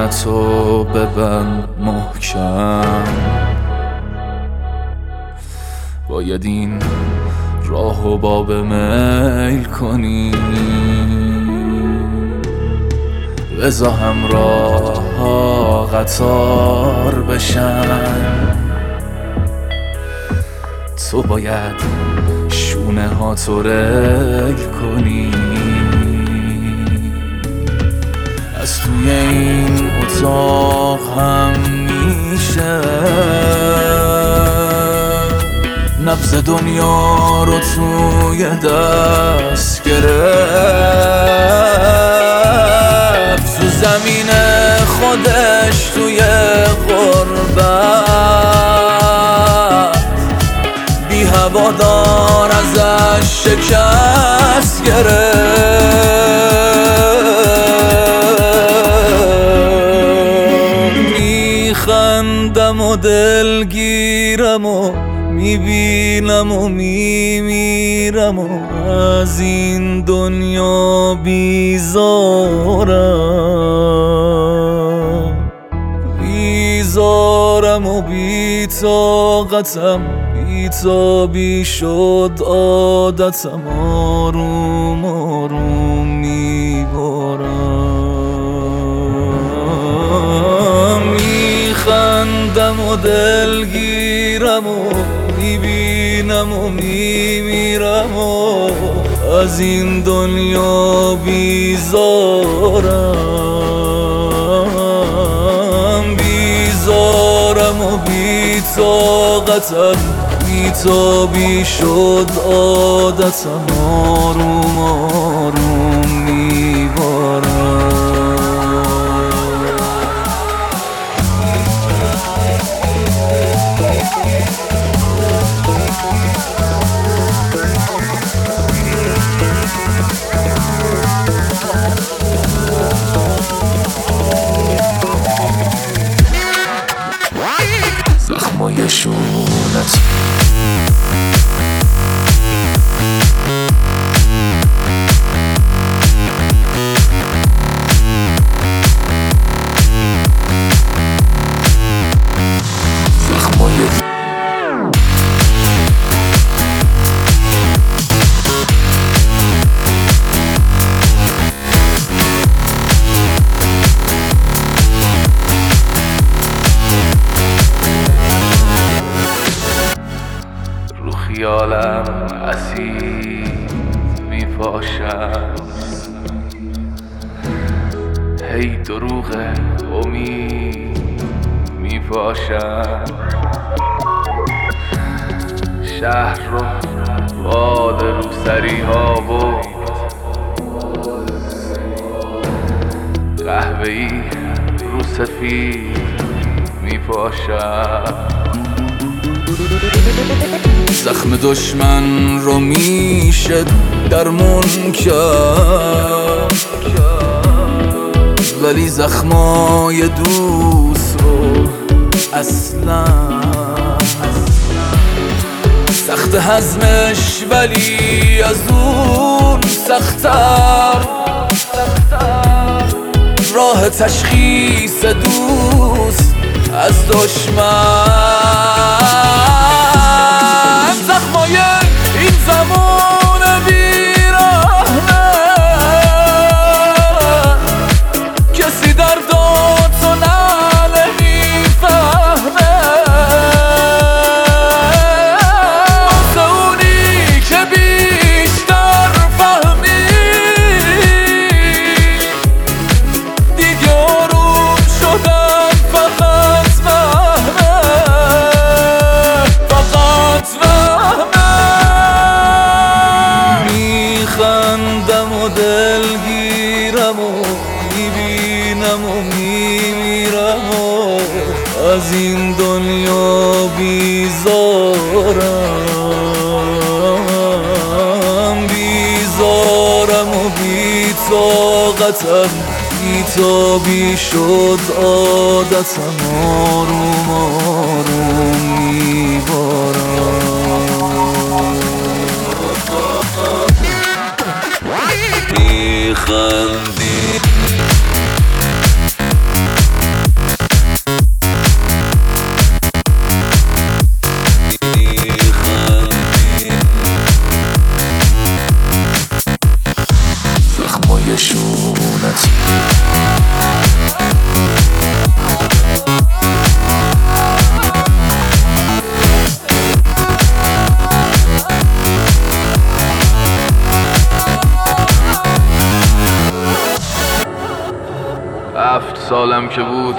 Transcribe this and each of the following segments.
دهنتو ببند محکم، باید این راهو باب میل کنی، بذار همراه ها قطار بشن، تو باید شونه ها تو رگ کنی، از توی این اتاق هم میشه نبض دنیا رو توی دست گرفت، تو زمین خودش توی غربت بی هوادار ازش شکست گرفت. میخندم و دلگیرم و میبینم و میمیرم و از این دنیا بیزارم و بی‌طاقتم، بی‌تابی شد عادتم، آروم آروم میبارم. میخندم و دلگیرم و میبینم و میمیرم و از این دنیا بیزارم و بی‌طاقتم، بی‌تابی شد عادتم، آروم آروم میبارم. زخمای شونت خیالم اسیر میپاشم، هی دروغ امید میپاشم، شهر رو باد روسری ها بود، قهوه‌ای رو سفید میپاشم. زخم دشمن رو میشه درمون کرد، ولی زخمای دوست رو اصلا سخت هضمش، ولی از اون سخت‌تر راه تشخیص دوست از دشمن. زخمای این زمان بیرحمه، کسی درداتو نمیفهمه، واسه اونی که بیشتر فهمید دیگه آروم شدن فقط وهمه، فقط وهمه. میخندم و دلگیرم و میبینم و میمیرم و از این دنیا بیزارم و بی‌طاقتم، بی‌تابی شد عادتم، آروم آروم میبارم. میخندی سالم که بود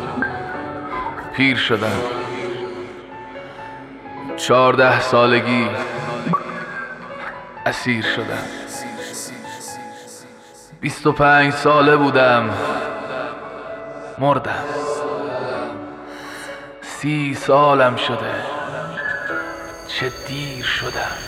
پیر شدم. 14 سالگی اسیر شدم. 25 ساله بودم مردم. 30 سالم شده چه دیر شدم.